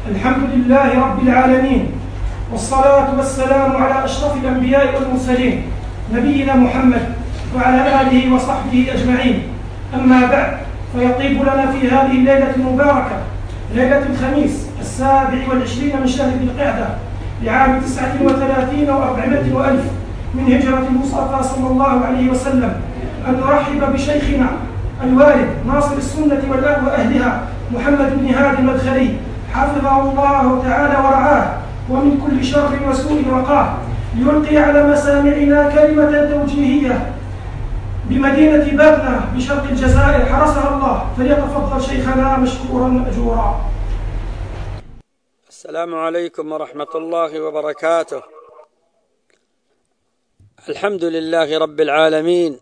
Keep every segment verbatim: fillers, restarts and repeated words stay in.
الحمد لله رب العالمين، والصلاة والسلام على أشرف الأنبياء والمرسلين نبينا محمد وعلى آله وصحبه أجمعين. أما بعد، فيطيب لنا في هذه الليلة المباركة، ليلة الخميس السابع والعشرين من شهر ذي القعدة لعام تسعة وثلاثين وأربعمائة وألف من هجرة المصطفى صلى الله عليه وسلم، أن نرحب بشيخنا الوالد ناصر السنة وأهلها محمد بن هادي المدخلي حفظه الله تعالى ورعاه ومن كل شر وسوء وقاه، ليلقي على مسامعنا كلمة توجيهية بمدينة بابنا بشرق الجزائر حرسها الله. فليتفضل شيخنا مشكورا مأجورا. السلام عليكم ورحمة الله وبركاته. الحمد لله رب العالمين،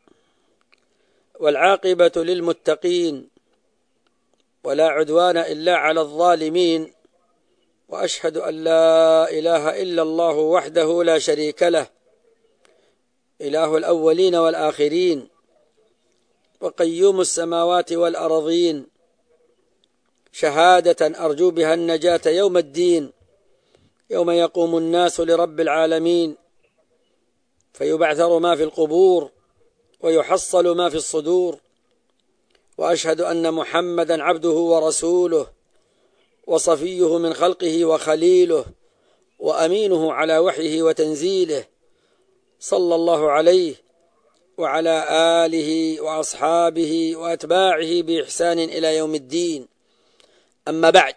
والعاقبة للمتقين، ولا عدوان إلا على الظالمين، وأشهد أن لا إله إلا الله وحده لا شريك له، إله الأولين والآخرين، وقيوم السماوات والأرضين، شهادة أرجو بها النجاة يوم الدين، يوم يقوم الناس لرب العالمين، فيبعثر ما في القبور ويحصل ما في الصدور. وأشهد أن محمدا عبده ورسوله، وصفيه من خلقه وخليله، وأمينه على وحيه وتنزيله، صلى الله عليه وعلى آله وأصحابه وأتباعه بإحسان إلى يوم الدين. أما بعد،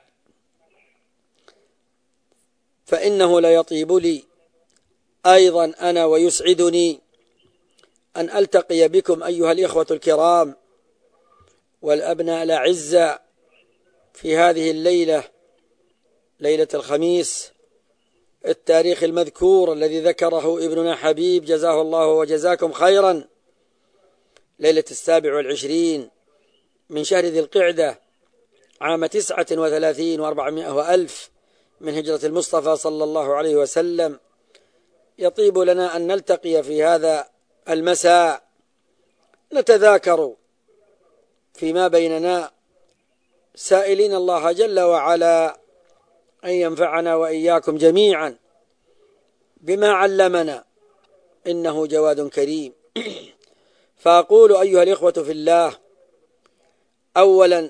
فإنه ليطيب لي أيضا أنا ويسعدني أن ألتقي بكم أيها الإخوة الكرام والأبناء الأعزاء في هذه الليلة، ليلة الخميس، التاريخ المذكور الذي ذكره ابننا حبيب جزاه الله وجزاكم خيرا، ليلة السابع والعشرين من شهر ذي القعدة عام تسعة وثلاثين وأربعمائة وألف من هجرة المصطفى صلى الله عليه وسلم. يطيب لنا أن نلتقي في هذا المساء نتذاكر فيما بيننا، سائلين الله جل وعلا أن ينفعنا وإياكم جميعا بما علمنا، إنه جواد كريم. فأقول أيها الإخوة في الله، أولا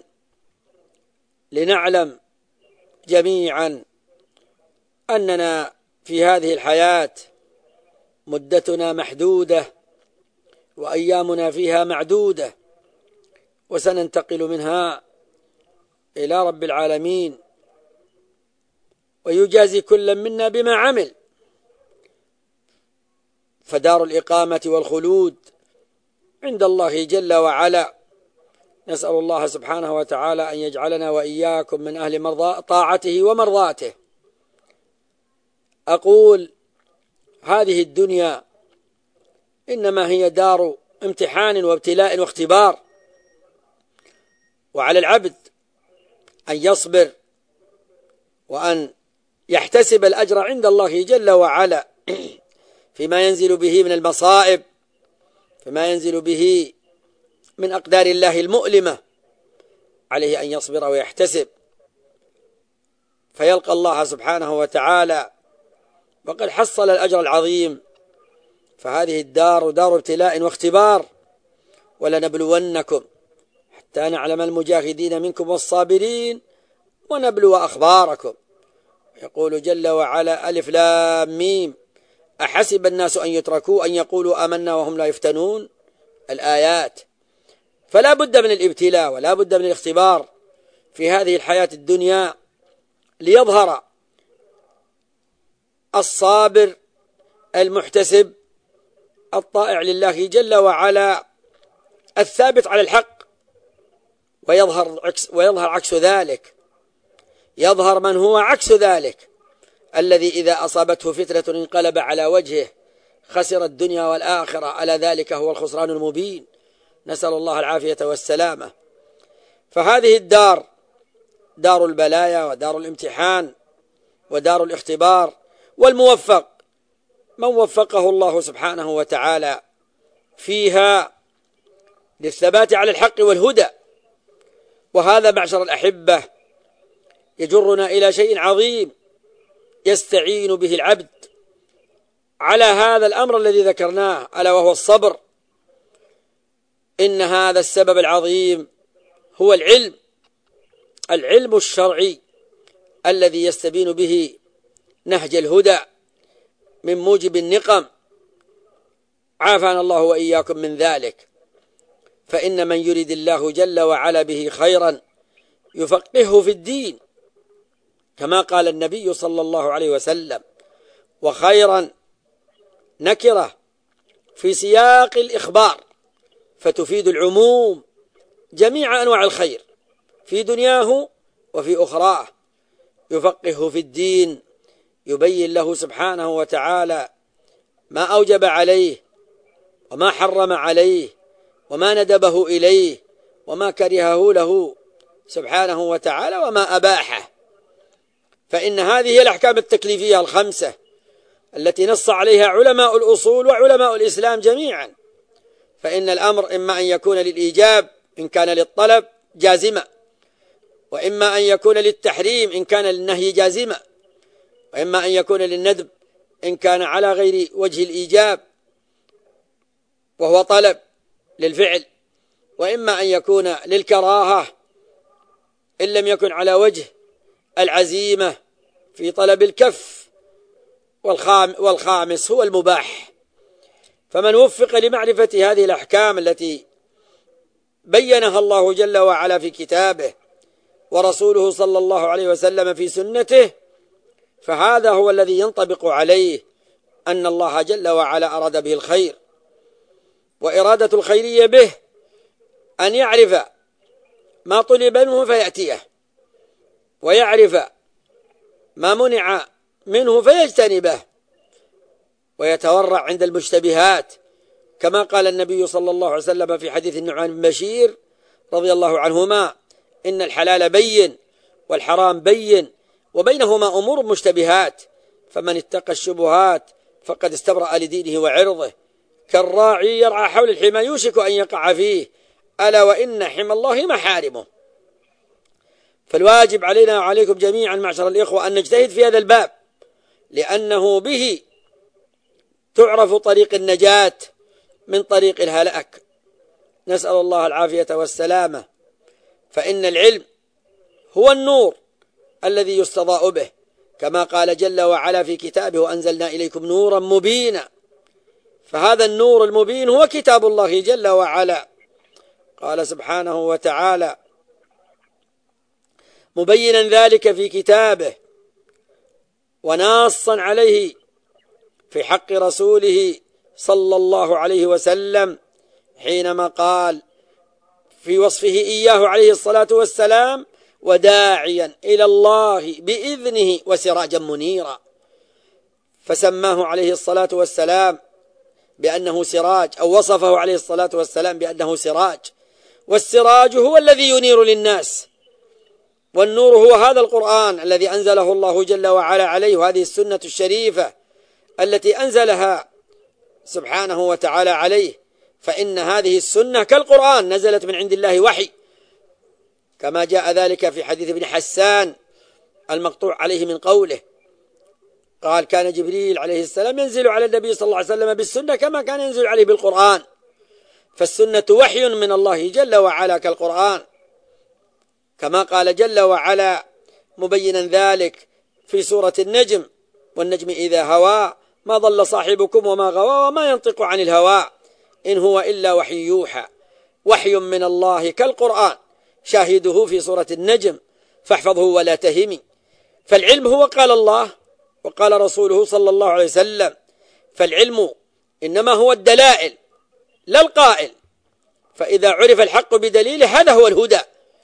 لنعلم جميعا أننا في هذه الحياة مدتنا محدودة، وأيامنا فيها معدودة، وسننتقل منها إلى رب العالمين، ويجازي كل منا بما عمل. فدار الإقامة والخلود عند الله جل وعلا. نسأل الله سبحانه وتعالى أن يجعلنا وإياكم من أهل مرضاء طاعته ومرضاته. أقول هذه الدنيا إنما هي دار امتحان وابتلاء واختبار، وعلى العبد أن يصبر وأن يحتسب الأجر عند الله جل وعلا فيما ينزل به من المصائب، فيما ينزل به من أقدار الله المؤلمة. عليه أن يصبر ويحتسب فيلقى الله سبحانه وتعالى وقد حصل الأجر العظيم. فهذه الدار دار ابتلاء واختبار، ولنبلونكم حتى نعلم المجاهدين منكم والصابرين ونبلو أخباركم. يقول جل وعلا: ألف لام ميم، أحسب الناس أن يتركوا أن يقولوا آمنا وهم لا يفتنون. الآيات. فلا بد من الابتلاء ولا بد من الاختبار في هذه الحياة الدنيا، ليظهر الصابر المحتسب الطائع لله جل وعلا الثابت على الحق، ويظهر عكس, ويظهر عكس ذلك، يظهر من هو عكس ذلك، الذي إذا أصابته فتنة انقلب على وجهه خسر الدنيا والآخرة، ألا ذلك هو الخسران المبين. نسأل الله العافية والسلامة. فهذه الدار دار البلايا ودار الامتحان ودار الاختبار، والموفق من وفقه الله سبحانه وتعالى فيها للثبات على الحق والهدى. وهذا معشر الأحبة يجرنا إلى شيء عظيم يستعين به العبد على هذا الأمر الذي ذكرناه، ألا وهو الصبر. إن هذا السبب العظيم هو العلم، العلم الشرعي الذي يستبين به نهج الهدى من موجب النقم، عافانا الله وإياكم من ذلك. فإن من يريد الله جل وعلا به خيرا يفقهه في الدين، كما قال النبي صلى الله عليه وسلم: وخيرا نكرة في سياق الإخبار فتفيد العموم، جميع أنواع الخير في دنياه وفي أخراه. يفقهه في الدين، يبين له سبحانه وتعالى ما أوجب عليه وما حرم عليه وما ندبه إليه وما كرهه له سبحانه وتعالى وما أباحه. فإن هذه هي الأحكام التكليفية الخمسة التي نص عليها علماء الأصول وعلماء الإسلام جميعا. فإن الأمر إما أن يكون للإيجاب إن كان للطلب جازمة، وإما أن يكون للتحريم إن كان للنهي جازمة، وإما أن يكون للندب إن كان على غير وجه الإيجاب وهو طلب للفعل، وإما أن يكون للكراهة إن لم يكن على وجه العزيمة في طلب الكف، والخامس هو المباح. فمن وفق لمعرفة هذه الأحكام التي بينها الله جل وعلا في كتابه ورسوله صلى الله عليه وسلم في سنته، فهذا هو الذي ينطبق عليه أن الله جل وعلا أراد به الخير. وإرادة الخيرية به أن يعرف ما طلب منه فيأتيه، ويعرف ما منع منه فيجتنبه، ويتورع عند المشتبهات، كما قال النبي صلى الله عليه وسلم في حديث النعمان بن بشير رضي الله عنهما: إن الحلال بين والحرام بين وبينهما أمور مشتبهات، فمن اتقى الشبهات فقد استبرأ لدينه وعرضه، كالراعي يرعى حول الحمى يوشك أن يقع فيه، ألا وإن حمى الله محارمه. فالواجب علينا وعليكم جميعا معشر الإخوة أن نجتهد في هذا الباب، لأنه به تعرف طريق النجاة من طريق الهلاك. نسأل الله العافية والسلامة. فإن العلم هو النور الذي يستضاء به، كما قال جل وعلا في كتابه: وأنزلنا إليكم نورا مبينا. فهذا النور المبين هو كتاب الله جل وعلا. قال سبحانه وتعالى مبينا ذلك في كتابه وناصا عليه في حق رسوله صلى الله عليه وسلم، حينما قال في وصفه إياه عليه الصلاة والسلام: وداعيا إلى الله بإذنه وسراجا منيرا. فسماه عليه الصلاة والسلام بأنه سراج، أو وصفه عليه الصلاة والسلام بأنه سراج، والسراج هو الذي ينير للناس، والنور هو هذا القرآن الذي أنزله الله جل وعلا عليه، وهذه السنة الشريفة التي أنزلها سبحانه وتعالى عليه. فإن هذه السنة كالقرآن نزلت من عند الله وحي، كما جاء ذلك في حديث ابن حسان المقطوع عليه من قوله قال: كان جبريل عليه السلام ينزل على النبي صلى الله عليه وسلم بالسنة كما كان ينزل عليه بالقرآن. فالسنة وحي من الله جل وعلا كالقرآن، كما قال جل وعلا مبينا ذلك في سورة النجم: والنجم إذا هوى ما ضل صاحبكم وما غوى وما ينطق عن الهوى إن هو إلا وحي يوحى. وحي من الله كالقرآن شاهده في سورة النجم فاحفظه ولا تهمي. فالعلم هو قال الله وقال رسوله صلى الله عليه وسلم. فالعلم إنما هو الدلائل لا القائل، فإذا عرف الحق بدليله هذا هو الهدى.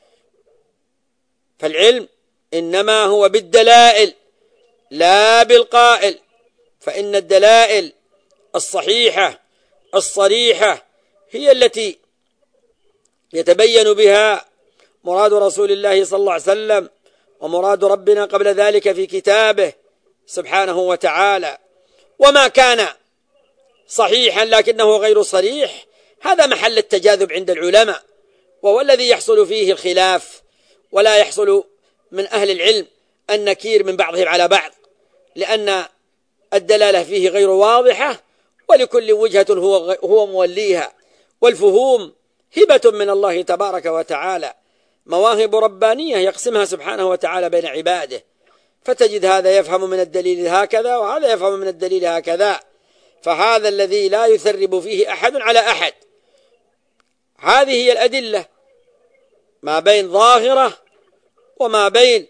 فالعلم إنما هو بالدلائل لا بالقائل، فإن الدلائل الصحيحة الصريحة هي التي يتبين بها مراد رسول الله صلى الله عليه وسلم ومراد ربنا قبل ذلك في كتابه سبحانه وتعالى. وما كان صحيحا لكنه غير صريح هذا محل التجاذب عند العلماء، وهو الذي يحصل فيه الخلاف، ولا يحصل من أهل العلم النكير من بعضهم على بعض، لأن الدلالة فيه غير واضحة، ولكل وجهة هو هو موليها، والفهوم هبة من الله تبارك وتعالى، مواهب ربانية يقسمها سبحانه وتعالى بين عباده، فتجد هذا يفهم من الدليل هكذا وهذا يفهم من الدليل هكذا، فهذا الذي لا يثرب فيه أحد على أحد. هذه هي الأدلة، ما بين ظاهرة وما بين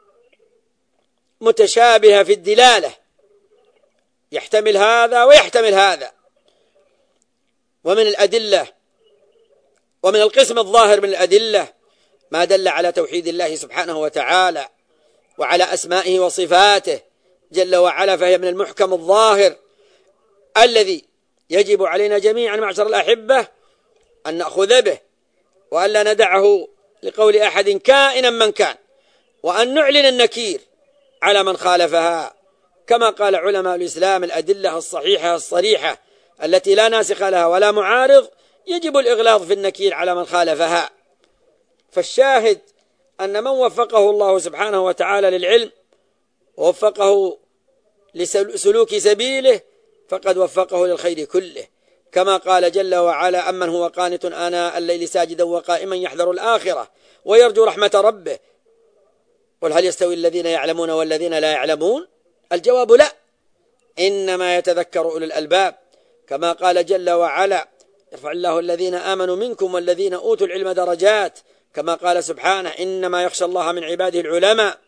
متشابهة في الدلالة، يحتمل هذا ويحتمل هذا. ومن الأدلة ومن القسم الظاهر من الأدلة ما دل على توحيد الله سبحانه وتعالى وعلى أسمائه وصفاته جل وعلا، فهي من المحكم الظاهر الذي يجب علينا جميعا معشر الأحبة أن نأخذ به، وأن لا ندعه لقول أحد كائنا من كان، وأن نعلن النكير على من خالفها، كما قال علماء الإسلام: الأدلة الصحيحة الصريحة التي لا ناسخ لها ولا معارض يجب الإغلاظ في النكير على من خالفها. فالشاهد أن من وفقه الله سبحانه وتعالى للعلم ووفقه لسلوك سبيله فقد وفقه للخير كله، كما قال جل وعلا: أمن هو قانت آناء الليل ساجدا وقائما يحذر الآخرة ويرجو رحمة ربه قل هل يستوي الذين يعلمون والذين لا يعلمون؟ الجواب لا، إنما يتذكر أولو الألباب، كما قال جل وعلا: يرفع الله الذين آمنوا منكم والذين أوتوا العلم درجات، كما قال سبحانه: إنما يخشى الله من عباده العلماء.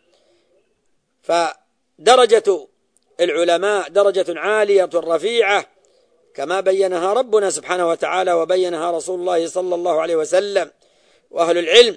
فدرجة العلماء درجة عالية رفيعة كما بينها ربنا سبحانه وتعالى وبينها رسول الله صلى الله عليه وسلم. وأهل العلم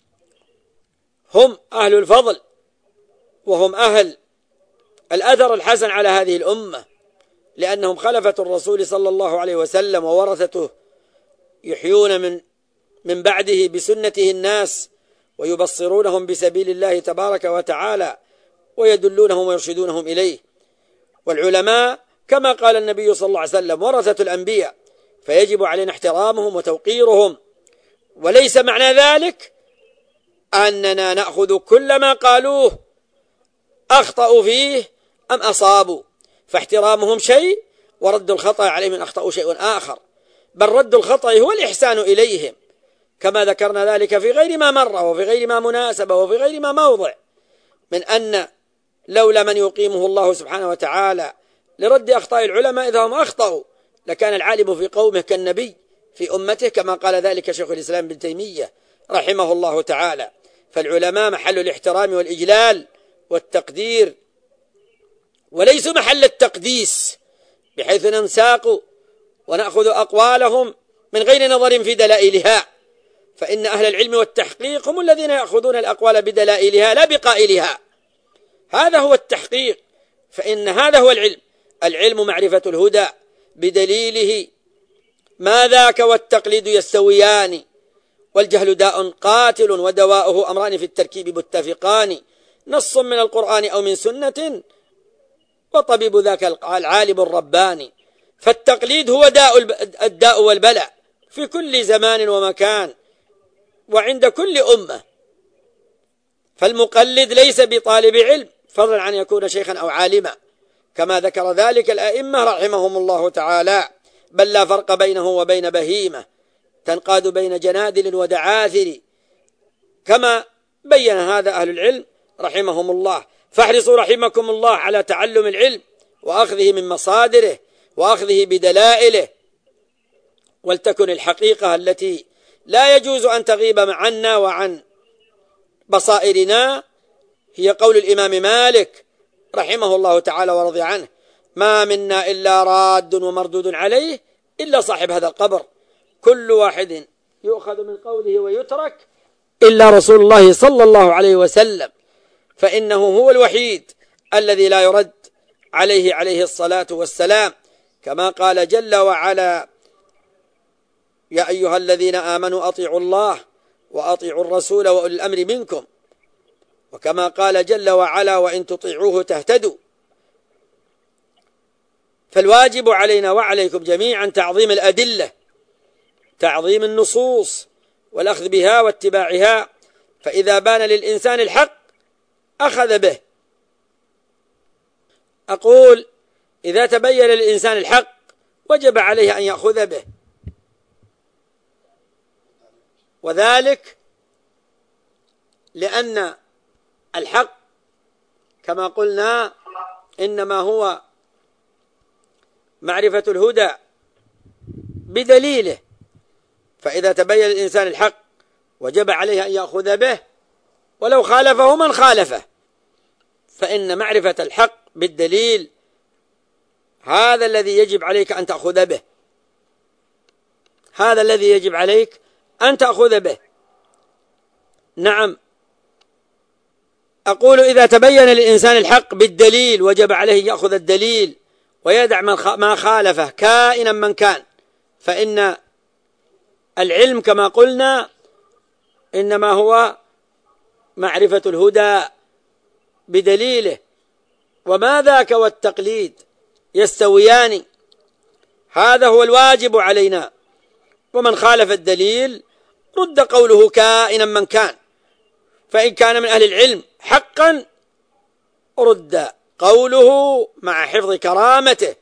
هم أهل الفضل، وهم أهل الأثر الحسن على هذه الأمة، لأنهم خلفة الرسول صلى الله عليه وسلم وورثته، يحيون من من بعده بسنته الناس ويبصرونهم بسبيل الله تبارك وتعالى ويدلونهم ويرشدونهم إليه. والعلماء كما قال النبي صلى الله عليه وسلم ورثة الأنبياء، فيجب علينا احترامهم وتوقيرهم، وليس معنى ذلك أننا نأخذ كل ما قالوه أخطأوا فيه أم أصابوا، فاحترامهم شيء ورد الخطأ عليهم إن أخطأوا شيء آخر، بل رد الخطأ هو الإحسان إليهم، كما ذكرنا ذلك في غير ما مر وفي غير ما مناسبة وفي غير ما موضع، من أن لولا من يقيمه الله سبحانه وتعالى لرد أخطاء العلماء إذا هم أخطأوا لكان العالم في قومه كالنبي في أمته، كما قال ذلك شيخ الإسلام ابن تيمية رحمه الله تعالى. فالعلماء محل الاحترام والإجلال والتقدير، وليس محل التقديس بحيث ننساق ونأخذ أقوالهم من غير نظر في دلائلها، فإن أهل العلم والتحقيق هم الذين يأخذون الأقوال بدلائلها لا بقائلها، هذا هو التحقيق، فإن هذا هو العلم. العلم معرفة الهدى بدليله، ما ذاك والتقليد يستويان، والجهل داء قاتل ودواؤه أمران في التركيب متفقان، نص من القرآن أو من سنة وطبيب ذاك العالم الرباني. فالتقليد هو داء الداء والبلاء في كل زمان ومكان وعند كل أمة، فالمقلد ليس بطالب علم فضلا عن يكون شيخا أو عالما، كما ذكر ذلك الأئمة رحمهم الله تعالى، بل لا فرق بينه وبين بهيمة تنقاد بين جنادل ودعاثر، كما بين هذا أهل العلم رحمهم الله. فاحرصوا رحمكم الله على تعلم العلم وأخذه من مصادره وأخذه بدلائله، ولتكن الحقيقة التي لا يجوز أن تغيب عنا وعن بصائرنا هي قول الإمام مالك رحمه الله تعالى ورضي عنه: ما منا إلا راد ومردود عليه إلا صاحب هذا القبر، كل واحد يؤخذ من قوله ويترك إلا رسول الله صلى الله عليه وسلم، فإنه هو الوحيد الذي لا يرد عليه عليه الصلاة والسلام، كما قال جل وعلا: يا أيها الذين آمنوا أطيعوا الله وأطيعوا الرسول وأولي الأمر منكم، وكما قال جل وعلا: وإن تطيعوه تهتدوا. فالواجب علينا وعليكم جميعا تعظيم الأدلة، تعظيم النصوص والأخذ بها واتباعها، فإذا بان للإنسان الحق أخذ به. أقول إذا تبين للإنسان الحق وجب عليه أن يأخذ به، وذلك لأن الحق كما قلنا إنما هو معرفة الهدى بدليله، فإذا تبين للإنسان الحق وجب عليه أن يأخذ به ولو خالفه من خالفه، فإن معرفة الحق بالدليل هذا الذي يجب عليك أن تأخذ به، هذا الذي يجب عليك أن تأخذ به. نعم، أقول إذا تبين للإنسان الحق بالدليل وجب عليه يأخذ الدليل ويدع ما خالفه كائنا من كان، فإن العلم كما قلنا إنما هو معرفة الهدى بدليله، وما ذاك والتقليد يستويان، هذا هو الواجب علينا. ومن خالف الدليل رد قوله كائنا من كان، فإن كان من أهل العلم حقا رد قوله مع حفظ كرامته،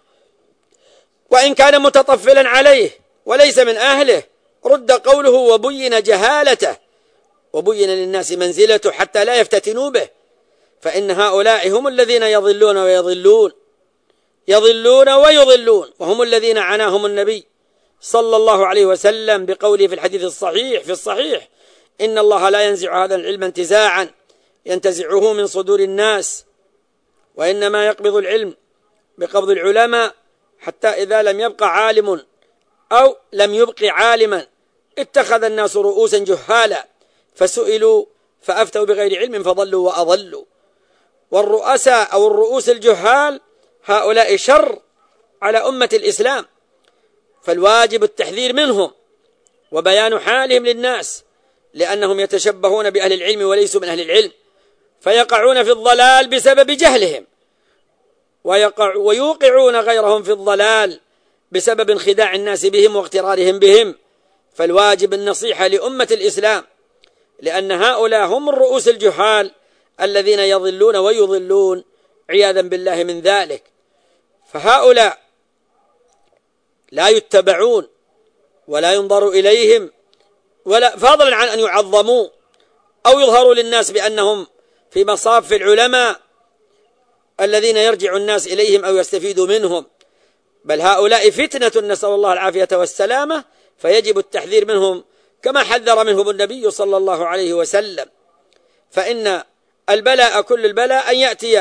وإن كان متطفلا عليه وليس من أهله رد قوله وبين جهالته وبين للناس منزلته حتى لا يفتتنوا به، فإن هؤلاء هم الذين يضلون ويضلون يضلون ويضلون، وهم الذين عناهم النبي صلى الله عليه وسلم بقوله في الحديث الصحيح في الصحيح: إن الله لا ينزع هذا العلم انتزاعا ينتزعه من صدور الناس، وإنما يقبض العلم بقبض العلماء حتى إذا لم يبق عالم أو لم يبق عالما اتخذ الناس رؤوسا جهالا فسئلوا فأفتوا بغير علم فضلوا وأضلوا. والرؤساء أو الرؤوس الجهال هؤلاء شر على أمة الإسلام، فالواجب التحذير منهم وبيان حالهم للناس، لأنهم يتشبهون بأهل العلم وليسوا من أهل العلم، فيقعون في الضلال بسبب جهلهم، ويقع ويوقعون غيرهم في الضلال بسبب انخداع الناس بهم واغترارهم بهم. فالواجب النصيحة لأمة الإسلام، لأن هؤلاء هم الرؤوس الجهال الذين يضلون ويضلون عياذا بالله من ذلك. فهؤلاء لا يتبعون ولا ينظر إليهم، ولا فضلا عن أن يعظموا أو يظهروا للناس بأنهم في مصاف العلماء الذين يرجع الناس إليهم أو يستفيدوا منهم، بل هؤلاء فتنة نسأل الله العافية والسلامة، فيجب التحذير منهم كما حذر منهم النبي صلى الله عليه وسلم. فإن البلاء كل البلاء أن يأتي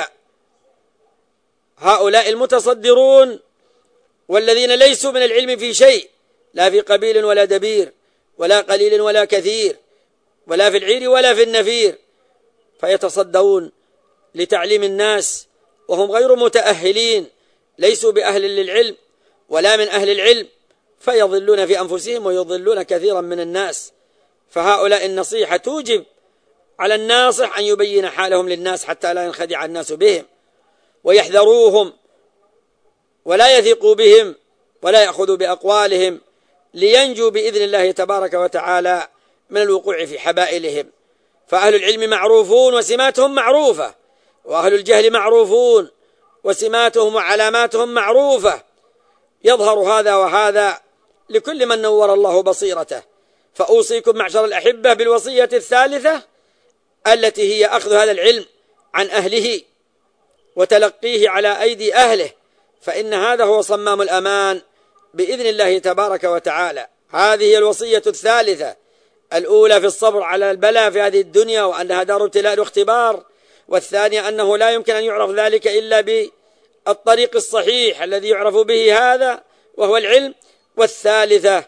هؤلاء المتصدرون والذين ليسوا من العلم في شيء، لا في قبيل ولا دبير ولا قليل ولا كثير ولا في العير ولا في النفير، فيتصدرون لتعليم الناس وهم غير متأهلين، ليسوا بأهل للعلم ولا من أهل العلم، فيضلون في أنفسهم ويضلون كثيرا من الناس. فهؤلاء النصيحة توجب على الناصح أن يبين حالهم للناس حتى لا ينخدع الناس بهم ويحذروهم ولا يثقوا بهم ولا يأخذوا بأقوالهم، لينجوا بإذن الله تبارك وتعالى من الوقوع في حبائلهم. فأهل العلم معروفون وسماتهم معروفة، وأهل الجهل معروفون وسماتهم وعلاماتهم معروفة، يظهر هذا وهذا لكل من نور الله بصيرته. فأوصيكم معشر الأحبة بالوصية الثالثة التي هي أخذ هذا العلم عن أهله وتلقيه على أيدي أهله، فإن هذا هو صمام الأمان بإذن الله تبارك وتعالى. هذه هي الوصية الثالثة، الأولى في الصبر على البلاء في هذه الدنيا وأنها دار ابتلاء واختبار، والثانية أنه لا يمكن أن يعرف ذلك إلا بالطريق الصحيح الذي يعرف به هذا وهو العلم، والثالثة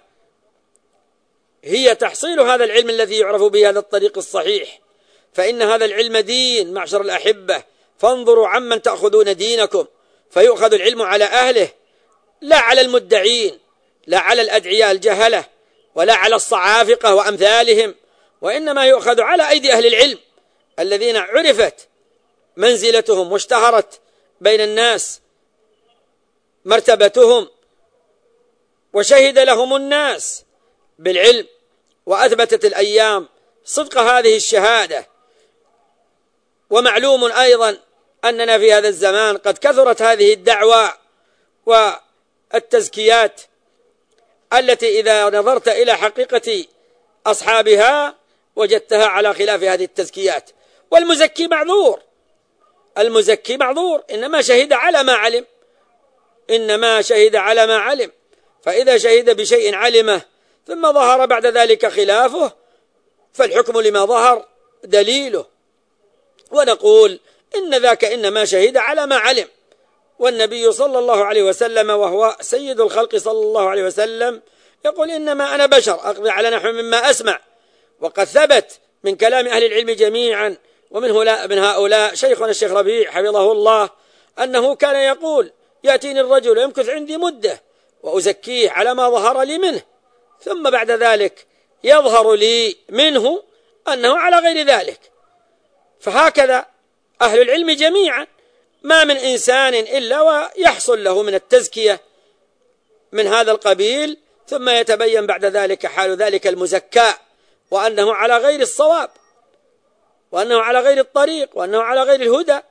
هي تحصيل هذا العلم الذي يعرف به هذا الطريق الصحيح، فإن هذا العلم دين معشر الأحبة، فانظروا عمن تأخذون دينكم، فيؤخذ العلم على أهله لا على المدعين، لا على الأدعياء الجهلة ولا على الصعافقة وأمثالهم، وإنما يؤخذ على أيدي أهل العلم الذين عرفت منزلتهم واشتهرت بين الناس مرتبتهم، وشهد لهم الناس بالعلم، وأثبتت الأيام صدق هذه الشهادة، ومعلوم أيضا أننا في هذا الزمان قد كثرت هذه الدعوى والتزكيات التي إذا نظرت إلى حقيقة أصحابها وجدتها على خلاف هذه التزكيات. والمزكي معذور، المزكي معذور، إنما شهد على ما علم، إنما شهد على ما علم. فإذا شهد بشيء علمه ثم ظهر بعد ذلك خلافه فالحكم لما ظهر دليله، ونقول إن ذاك إنما شهد على ما علم. والنبي صلى الله عليه وسلم وهو سيد الخلق صلى الله عليه وسلم يقول إنما أنا بشر أقضي على نحو مما أسمع. وقد ثبت من كلام أهل العلم جميعا ومن من هؤلاء شيخنا الشيخ ربيع حفظه الله أنه كان يقول يأتيني الرجل ويمكث عندي مدة وأزكيه على ما ظهر لي منه، ثم بعد ذلك يظهر لي منه أنه على غير ذلك. فهكذا أهل العلم جميعا ما من إنسان إلا ويحصل له من التزكية من هذا القبيل، ثم يتبين بعد ذلك حال ذلك المزكى وأنه على غير الصواب وأنه على غير الطريق وأنه على غير الهدى.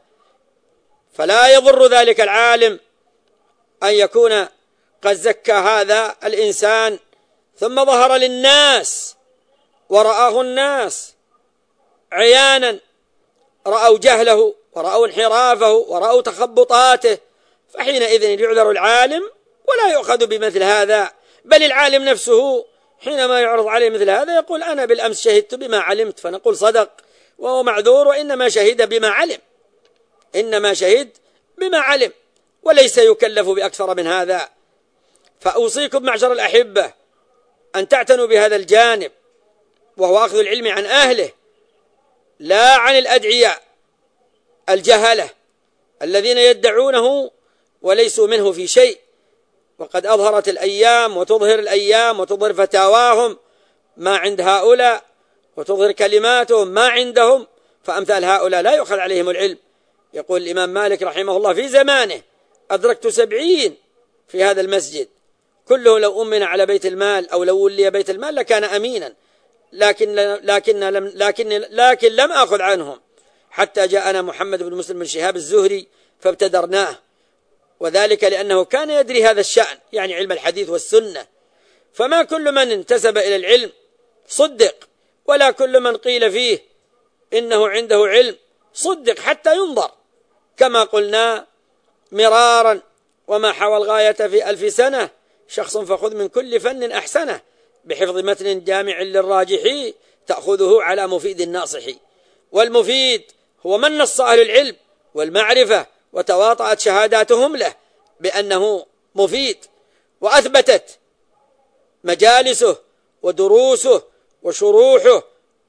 فلا يضر ذلك العالم أن يكون قد زكى هذا الإنسان ثم ظهر للناس ورآه الناس عيانا، رأوا جهله ورأوا انحرافه ورأوا تخبطاته، فحينئذ يعذر العالم ولا يؤخذ بمثل هذا. بل العالم نفسه حينما يعرض عليه مثل هذا يقول أنا بالأمس شهدت بما علمت، فنقول صدق وهو معذور، وإنما شهد بما علم، إنما شهد بما علم وليس يكلف بأكثر من هذا. فأوصيكم معشر الأحبة أن تعتنوا بهذا الجانب، وهو أخذ العلم عن أهله لا عن الأدعياء الجهلة الذين يدعونه وليسوا منه في شيء. وقد أظهرت الأيام وتظهر الأيام وتظهر فتاواهم ما عند هؤلاء وتظهر كلماتهم ما عندهم، فأمثال هؤلاء لا يؤخذ عليهم العلم. يقول الإمام مالك رحمه الله في زمانه أدركت سبعين في هذا المسجد كله لو أمن على بيت المال أو لو ولي بيت المال لكان أمينا، لكن لكن لم لكن لكن لم أخذ عنهم حتى جاءنا محمد بن مسلم بن شهاب الزهري فابتدرناه، وذلك لأنه كان يدري هذا الشأن، يعني علم الحديث والسنة. فما كل من انتسب إلى العلم صدق، ولا كل من قيل فيه إنه عنده علم صدق حتى ينظر، كما قلنا مرارا وما حوى الغاية في ألف سنة شخص فخذ من كل فن أحسنه بحفظ متن جامع للراجح تأخذه على مفيد الناصح. والمفيد هو من نص أهل العلم والمعرفة وتواطأت شهاداتهم له بأنه مفيد، وأثبتت مجالسه ودروسه وشروحه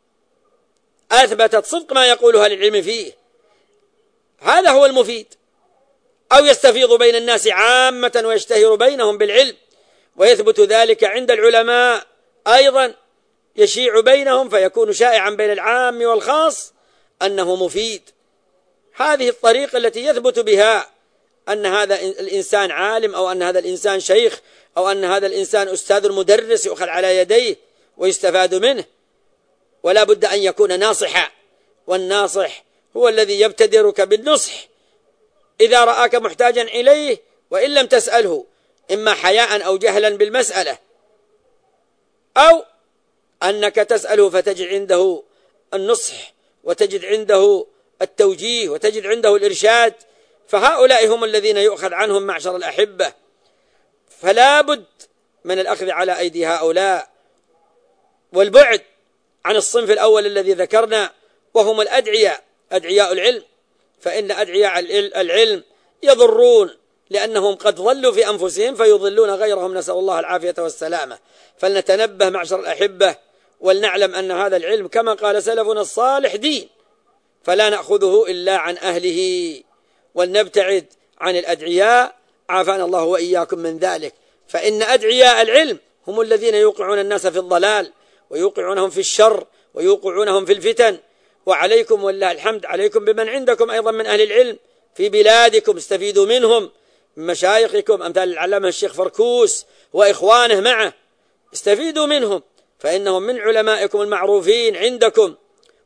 أثبتت صدق ما يقولها للعلم فيه، هذا هو المفيد. أو يستفيض بين الناس عامة ويشتهر بينهم بالعلم ويثبت ذلك عند العلماء أيضا، يشيع بينهم فيكون شائعا بين العام والخاص أنه مفيد. هذه الطريقة التي يثبت بها أن هذا الإنسان عالم أو أن هذا الإنسان شيخ أو أن هذا الإنسان أستاذ مدرس يؤخذ على يديه ويستفاد منه، ولا بد أن يكون ناصحا، والناصح هو الذي يبتدرك بالنصح إذا رآك محتاجا إليه وإن لم تسأله، إما حياء أو جهلا بالمسألة، أو أنك تسأله فتجد عنده النصح وتجد عنده التوجيه وتجد عنده الإرشاد. فهؤلاء هم الذين يؤخذ عنهم معشر الأحبة، فلا بد من الأخذ على أيدي هؤلاء والبعد عن الصنف الأول الذي ذكرنا وهم الأدعياء أدعياء العلم، فإن أدعياء العلم يضرون لأنهم قد ضلوا في أنفسهم فيضلون غيرهم، نسأل الله العافية والسلامة. فلنتنبه معشر الأحبة ولنعلم أن هذا العلم كما قال سلفنا الصالح دين، فلا نأخذه إلا عن أهله، ولنبتعد عن الأدعياء عافانا الله وإياكم من ذلك. فإن أدعياء العلم هم الذين يوقعون الناس في الضلال ويوقعونهم في الشر ويوقعونهم في الفتن. وعليكم والله الحمد عليكم بمن عندكم أيضا من أهل العلم في بلادكم، استفيدوا منهم من مشايخكم أمثال العلامة الشيخ فركوس وإخوانه معه، استفيدوا منهم فإنهم من علمائكم المعروفين عندكم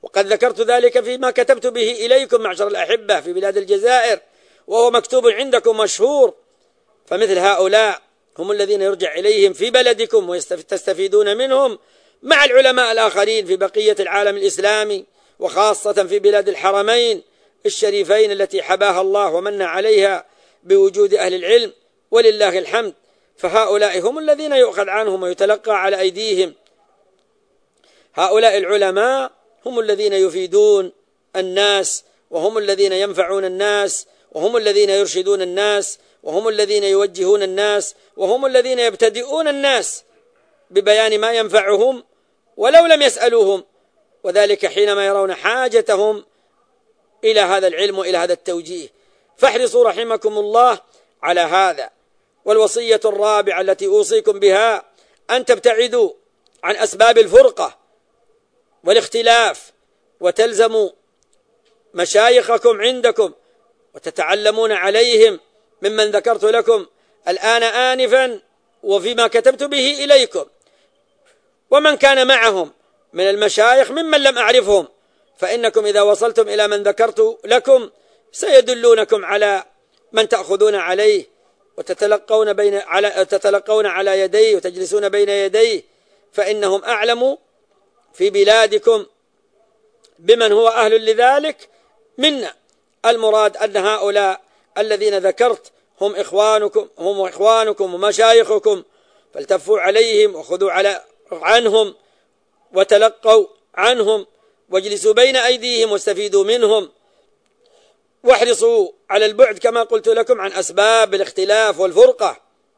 وقد ذكرت ذلك فيما كتبت به إليكم معشر الأحبة في بلاد الجزائر، وهو مكتوب عندكم مشهور. فمثل هؤلاء هم الذين يرجع إليهم في بلدكم وتستفيدون منهم مع العلماء الآخرين في بقية العالم الإسلامي، وخاصة في بلاد الحرمين الشريفين التي حباها الله ومن عليها بوجود أهل العلم ولله الحمد. فهؤلاء هم الذين يؤخذ عنهم ويتلقى على أيديهم. هؤلاء العلماء هم الذين يفيدون الناس، وهم الذين ينفعون الناس، وهم الذين يرشدون الناس، وهم الذين يوجهون الناس، وهم الذين يبتدئون الناس ببيان ما ينفعهم ولو لم يسألوهم، وذلك حينما يرون حاجتهم إلى هذا العلم وإلى هذا التوجيه. فاحرصوا رحمكم الله على هذا. والوصية الرابعة التي أوصيكم بها أن تبتعدوا عن أسباب الفرقة والاختلاف، وتلزموا مشايخكم عندكم وتتعلمون عليهم ممن ذكرت لكم الآن آنفا وفيما كتبت به إليكم، ومن كان معهم من المشايخ ممن لم أعرفهم، فإنكم إذا وصلتم إلى من ذكرت لكم سيدلونكم على من تأخذون عليه وتتلقون بين على تتلقون على يديه وتجلسون بين يديه، فإنهم أعلم في بلادكم بمن هو أهل لذلك منا. المراد أن هؤلاء الذين ذكرت هم إخوانكم هم إخوانكم ومشايخكم، فالتفوا عليهم وخذوا على عنهم وتلقوا عنهم واجلسوا بين أيديهم واستفيدوا منهم، واحرصوا على البعد كما قلت لكم عن أسباب الاختلاف والفرقة.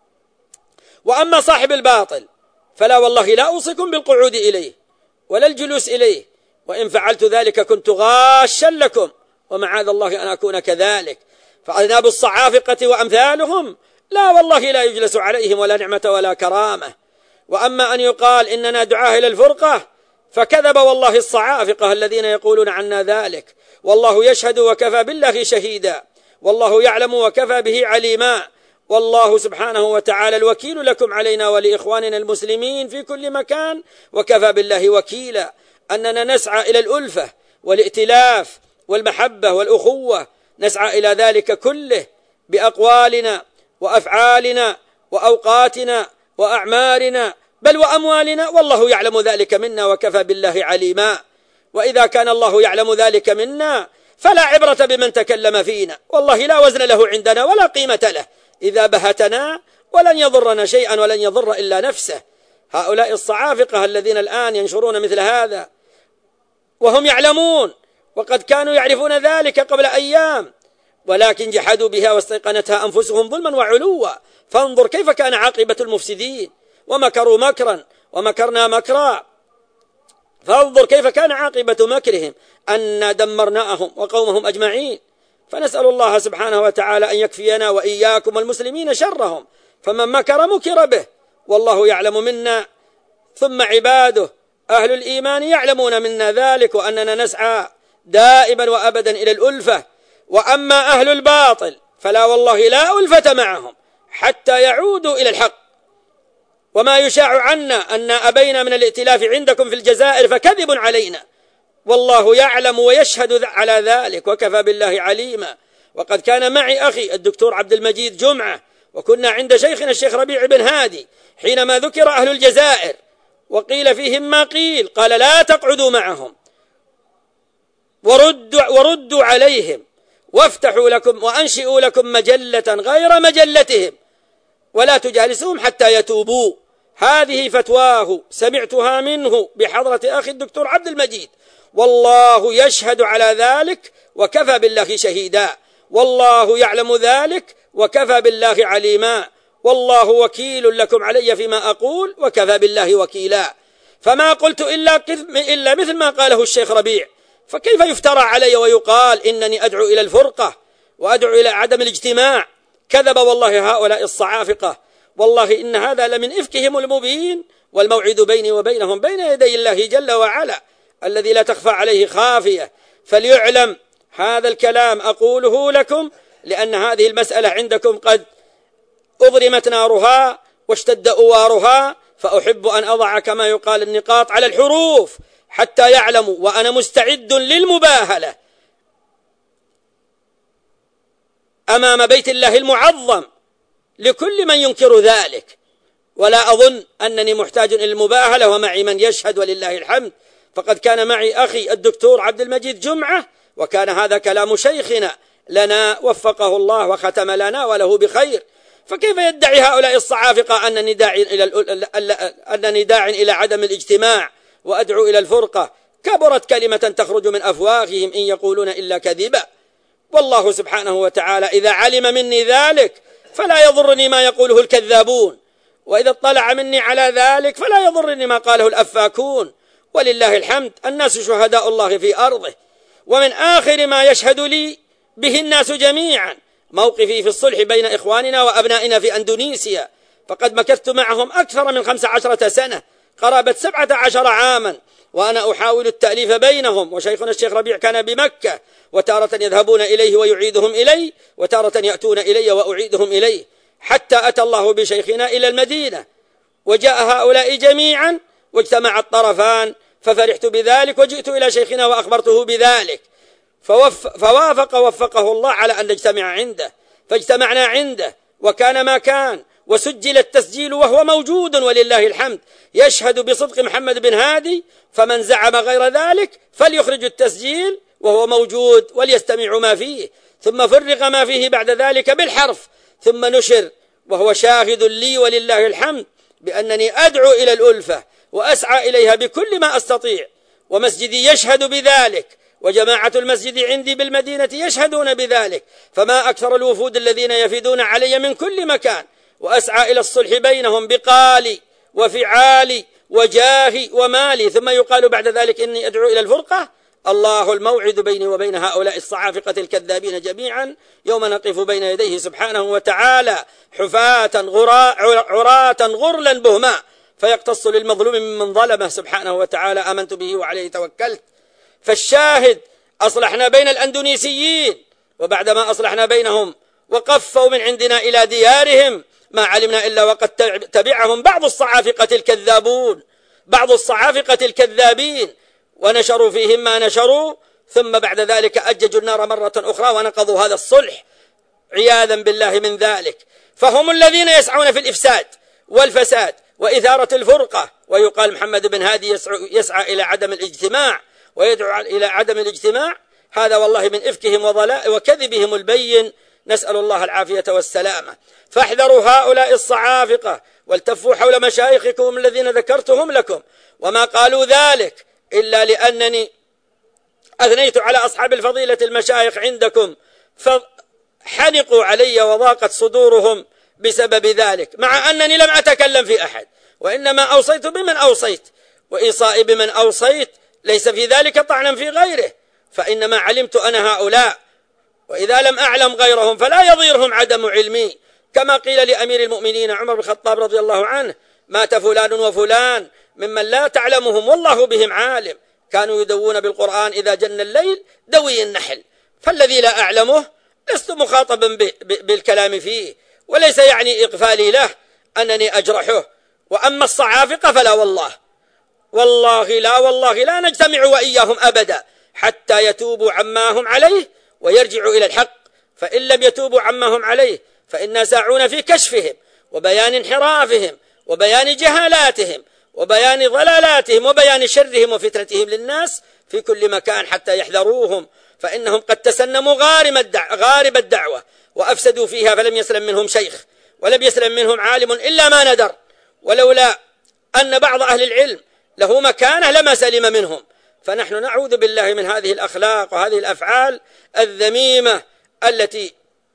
وأما صاحب الباطل فلا والله لا أوصيكم بالقعود إليه ولا الجلوس إليه، وإن فعلت ذلك كنت غاشا لكم، ومعاذ الله أن أكون كذلك. فأذناب الصعافقة وأمثالهم لا والله لا يجلس عليهم ولا نعمة ولا كرامة. وأما أن يقال إننا دعاه إلى الفرقة فكذب والله الصعافقة الذين يقولون عنا ذلك، والله يشهد وكفى بالله شهيدا، والله يعلم وكفى به عليما، والله سبحانه وتعالى الوكيل لكم علينا ولإخواننا المسلمين في كل مكان، وكفى بالله وكيلا. أننا نسعى إلى الألفة والائتلاف والمحبة والأخوة، نسعى إلى ذلك كله بأقوالنا وأفعالنا وأوقاتنا وأعمارنا بل وأموالنا، والله يعلم ذلك منا وكفى بالله عليما. وإذا كان الله يعلم ذلك منا فلا عبرة بمن تكلم فينا، والله لا وزن له عندنا ولا قيمة له إذا بهتنا، ولن يضرنا شيئا ولن يضر إلا نفسه. هؤلاء الصعافقة الذين الآن ينشرون مثل هذا وهم يعلمون، وقد كانوا يعرفون ذلك قبل أيام، ولكن جحدوا بها واستيقنتها أنفسهم ظلما وعلوا. فانظر كيف كان عاقبة المفسدين، ومكروا مكرا ومكرنا مكرا، فانظر كيف كان عاقبة مكرهم أن دمرناهم وقومهم أجمعين. فنسأل الله سبحانه وتعالى أن يكفينا وإياكم والمسلمين شرهم، فمن مكر مكر به، والله يعلم منا، ثم عباده أهل الإيمان يعلمون منا ذلك، وأننا نسعى دائما وأبدا إلى الألفة. وأما أهل الباطل فلا والله لا ألفة معهم حتى يعودوا إلى الحق. وما يشاع عنا أن أبينا من الائتلاف عندكم في الجزائر فكذب علينا، والله يعلم ويشهد على ذلك وكفى بالله عليما. وقد كان معي أخي الدكتور عبد المجيد جمعة، وكنا عند شيخنا الشيخ ربيع بن هادي حينما ذكر أهل الجزائر وقيل فيهم ما قيل، قال لا تقعدوا معهم وردوا, وردوا عليهم وافتحوا لكم وأنشئوا لكم مجلة غير مجلتهم ولا تجالسوهم حتى يتوبوا. هذه فتواه سمعتها منه بحضرة أخي الدكتور عبد المجيد، والله يشهد على ذلك وكفى بالله شهيدا، والله يعلم ذلك وكفى بالله عليما، والله وكيل لكم علي فيما أقول وكفى بالله وكيلا. فما قلت إلا, إلا مثل ما قاله الشيخ ربيع، فكيف يفترى علي ويقال إنني أدعو إلى الفرقة وأدعو إلى عدم الاجتماع؟ كذب والله هؤلاء الصعافقة، والله إن هذا لمن إفكهم المبين، والموعد بيني وبينهم بين يدي الله جل وعلا الذي لا تخفى عليه خافية. فليعلم هذا الكلام أقوله لكم لأن هذه المسألة عندكم قد أضرمت نارها واشتد أوارها، فأحب أن أضع كما يقال النقاط على الحروف حتى يعلموا، وأنا مستعد للمباهلة أمام بيت الله المعظم لكل من ينكر ذلك، ولا أظن أنني محتاج إلى المباهلة ومعي من يشهد ولله الحمد. فقد كان معي أخي الدكتور عبد المجيد جمعة، وكان هذا كلام شيخنا لنا وفقه الله وختم لنا وله بخير. فكيف يدعي هؤلاء الصعافقة أنني داع إلى أنني داع إلى عدم الاجتماع وأدعو إلى الفرقة؟ كبرت كلمة تخرج من أفواههم إن يقولون إلا كذبا. والله سبحانه وتعالى إذا علم مني ذلك فلا يضرني ما يقوله الكذابون، وإذا اطلع مني على ذلك فلا يضرني ما قاله الأفاكون. ولله الحمد، الناس شهداء الله في أرضه. ومن آخر ما يشهد لي به الناس جميعا موقفي في الصلح بين إخواننا وأبنائنا في أندونيسيا، فقد مكثت معهم أكثر من خمس عشرة سنة، قرابة سبعة عشر عاما، وأنا أحاول التأليف بينهم. وشيخنا الشيخ ربيع كان بمكة، وتارة يذهبون إليه ويعيدهم إلي، وتارة يأتون إلي وأعيدهم إليه، حتى أتى الله بشيخنا إلى المدينة، وجاء هؤلاء جميعا واجتمع الطرفان، ففرحت بذلك وجئت إلى شيخنا وأخبرته بذلك، فوف فوافق وفقه الله على أن نجتمع عنده، فاجتمعنا عنده وكان ما كان، وسجل التسجيل وهو موجود ولله الحمد يشهد بصدق محمد بن هادي. فمن زعم غير ذلك فليخرج التسجيل وهو موجود وليستمع ما فيه، ثم فرغ ما فيه بعد ذلك بالحرف، ثم نشر، وهو شاهد لي ولله الحمد بأنني أدعو إلى الألفة وأسعى إليها بكل ما أستطيع، ومسجدي يشهد بذلك، وجماعة المسجد عندي بالمدينة يشهدون بذلك. فما أكثر الوفود الذين يفدون علي من كل مكان، وأسعى إلى الصلح بينهم بقالي وفعالي وجاهي ومالي، ثم يقال بعد ذلك إني أدعو إلى الفرقة. الله الموعد بيني وبين هؤلاء الصعافقة الكذابين جميعا يوم نقف بين يديه سبحانه وتعالى حفاة عراة غرلا بهما، فيقتص للمظلوم ممن ظلمه سبحانه وتعالى. آمنت به وعليه توكلت. فالشاهد أصلحنا بين الأندونيسيين، وبعدما أصلحنا بينهم وقفوا من عندنا إلى ديارهم ما علمنا إلا وقد تبعهم بعض الصعافقة الكذابون، بعض الصعافقة الكذابين، ونشروا فيهم ما نشروا، ثم بعد ذلك أججوا النار مرة أخرى ونقضوا هذا الصلح عياذا بالله من ذلك. فهم الذين يسعون في الإفساد والفساد وإثارة الفرقة. ويقال محمد بن هادي يسعى, يسعى إلى عدم الاجتماع ويدعو إلى عدم الاجتماع. هذا والله من إفكهم وضلاء وكذبهم البين، نسأل الله العافية والسلامة. فاحذروا هؤلاء الصعافقة والتفوا حول مشايخكم الذين ذكرتهم لكم، وما قالوا ذلك إلا لأنني أثنيت على أصحاب الفضيلة المشايخ عندكم فحنقوا علي وضاقت صدورهم بسبب ذلك، مع أنني لم أتكلم في أحد، وإنما أوصيت بمن أوصيت، وإيصائي بمن أوصيت ليس في ذلك طعنا في غيره، فإنما علمت أنا هؤلاء، وإذا لم أعلم غيرهم فلا يضيرهم عدم علمي. كما قيل لأمير المؤمنين عمر بن الخطاب رضي الله عنه: مات فلان وفلان ممن لا تعلمهم والله بهم عالم، كانوا يدوون بالقرآن إذا جن الليل دوي النحل. فالذي لا أعلمه لست مخاطبا بالكلام فيه، وليس يعني إغفالي له أنني أجرحه. وأما الصعافقة فلا والله والله لا والله لا نجتمع وإياهم أبدا حتى يتوبوا عما هم عليه ويرجعوا إلى الحق، فإن لم يتوبوا عما هم عليه فإنا ساعون في كشفهم وبيان انحرافهم وبيان جهالاتهم وبيان ضلالاتهم وبيان شرهم وفتنتهم للناس في كل مكان حتى يحذروهم، فإنهم قد تسنموا غارب الدعوة وأفسدوا فيها، فلم يسلم منهم شيخ ولم يسلم منهم عالم إلا ما ندر، ولولا أن بعض أهل العلم له مكانه لما سلم منهم. فنحن نعوذ بالله من هذه الأخلاق وهذه الأفعال الذميمة التي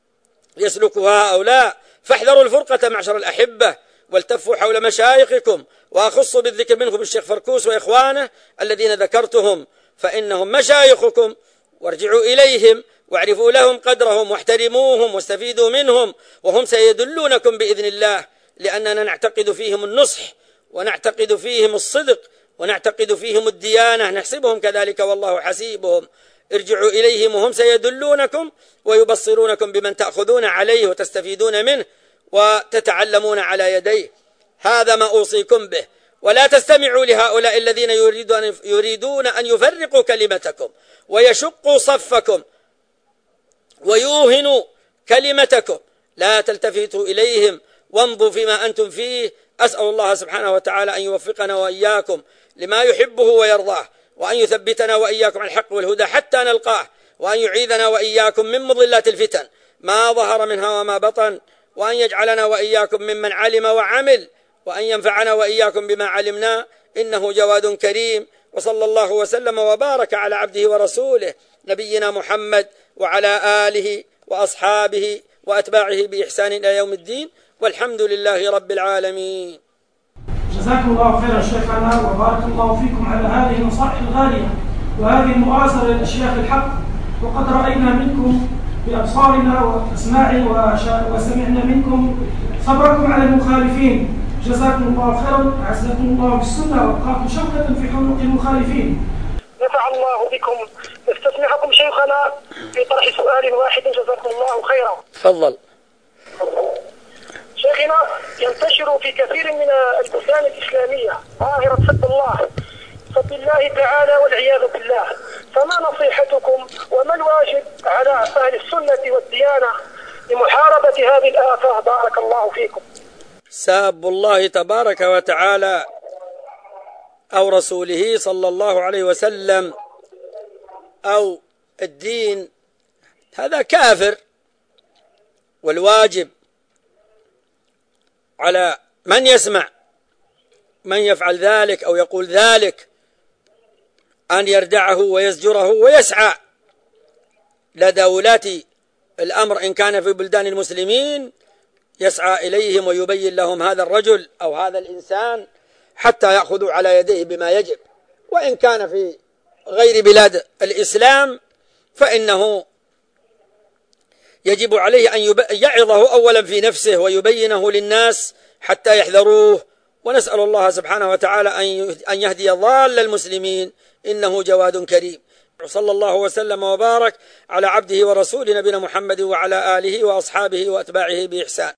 يسلكها هؤلاء. فاحذروا الفرقة معشر الأحبة، والتفوا حول مشايخكم، وأخصوا بالذكر منهم الشيخ فركوس وإخوانه الذين ذكرتهم، فإنهم مشايخكم، وارجعوا إليهم واعرفوا لهم قدرهم واحترموهم واستفيدوا منهم، وهم سيدلونكم بإذن الله، لأننا نعتقد فيهم النصح ونعتقد فيهم الصدق ونعتقد فيهم الديانة، نحسبهم كذلك والله حسيبهم. ارجعوا إليهم وهم سيدلونكم ويبصرونكم بمن تأخذون عليه وتستفيدون منه وتتعلمون على يديه. هذا ما أوصيكم به، ولا تستمعوا لهؤلاء الذين يريدون أن يفرقوا كلمتكم ويشقوا صفكم ويوهنوا كلمتكم. لا تلتفتوا إليهم وامضوا فيما أنتم فيه. أسأل الله سبحانه وتعالى أن يوفقنا وإياكم لما يحبه ويرضاه، وأن يثبتنا وإياكم على الحق والهدى حتى نلقاه، وأن يعيذنا وإياكم من مضلات الفتن ما ظهر منها وما بطن، وأن يجعلنا وإياكم ممن علم وعمل، وأن ينفعنا وإياكم بما علمنا، إنه جواد كريم. وصلى الله وسلم وبارك على عبده ورسوله نبينا محمد وعلى آله وأصحابه وأتباعه بإحسان إلى يوم الدين، والحمد لله رب العالمين. جزاكم الله خيرا شيخنا، وبارك الله فيكم على هذه النصائح الغالية وهذه المؤازرة للأشياخ الحق. وقد رأينا منكم بأبصارنا وأسماعنا وسمعنا منكم صبركم على المخالفين. جزاكم الله خيرا، أعزكم الله بالسنة وأبقاكم شوكة في عنق المخالفين. نفع الله بكم. نستسمعكم شيخنا في طرح سؤال واحد، جزاكم الله خيرا. تفضل. شيخنا، ينتشر في كثير من البلدان الإسلامية ظاهرة سب الله سب الله تعالى والعياذ بالله، فما نصيحتكم وما الواجب على أهل السنة والديانة لمحاربة هذه الآفة؟ بارك الله فيكم. ساب الله تبارك وتعالى أو رسوله صلى الله عليه وسلم أو الدين هذا كافر، والواجب على من يسمع من يفعل ذلك أو يقول ذلك أن يردعه ويزجره ويسعى لدى ولاة الأمر إن كان في بلدان المسلمين، يسعى إليهم ويبين لهم هذا الرجل أو هذا الإنسان حتى يأخذوا على يديه بما يجب. وإن كان في غير بلاد الإسلام فإنه يجب عليه أن يعظه أولا في نفسه ويبينه للناس حتى يحذروه. ونسأل الله سبحانه وتعالى أن يهدي ضال المسلمين، إنه جواد كريم. صلى الله وسلم وبارك على عبده ورسوله نبينا محمد وعلى آله وأصحابه وأتباعه بإحسان.